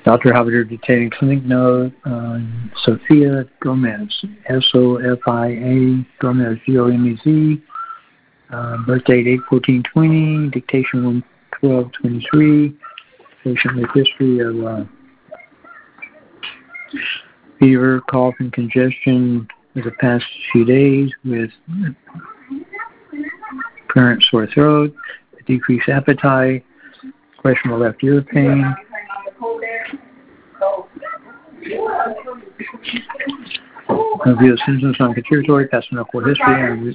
Dr. Halberdier detailed clinic note on Sophia Gomez, Sofia Gomez, Gomez, birth date 8/14/20, dictation 1/12/23, patient with history of fever, cough, and congestion for the past few days with current sore throat, decreased appetite, questionable left ear pain. Review of symptoms on contributory, past medical history,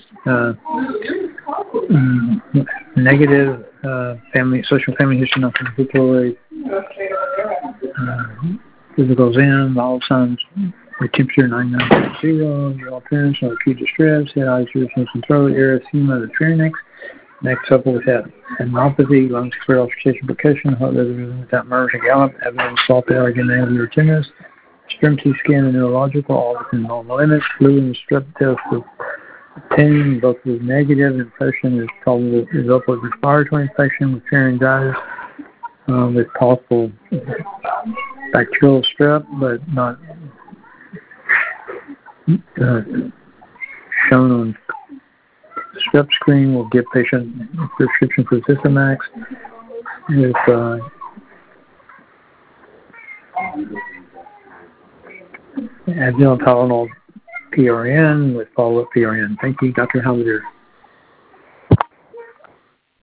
negative social family history, non contributory, physical exam, vital signs, the temperature 99.0, general appearance, no acute distress, head, eyes, ears, nose, and throat, erythema of the pharynx, neck coupled with adenopathy, lungs, clear auscultation, percussion, heart rhythm without murmurs and gallop, evidence of salt allergy, or tennis, extremity scan and neurological, all within normal limits, flu and strep test for pain, both with negative impression is probably the result of respiratory infection with pharyngitis, with possible bacterial strep, but not shown on strep screen. Will give patient a prescription for Zithamax with Advil Tylenol PRN with follow-up PRN. Thank you, Dr. Halberdier.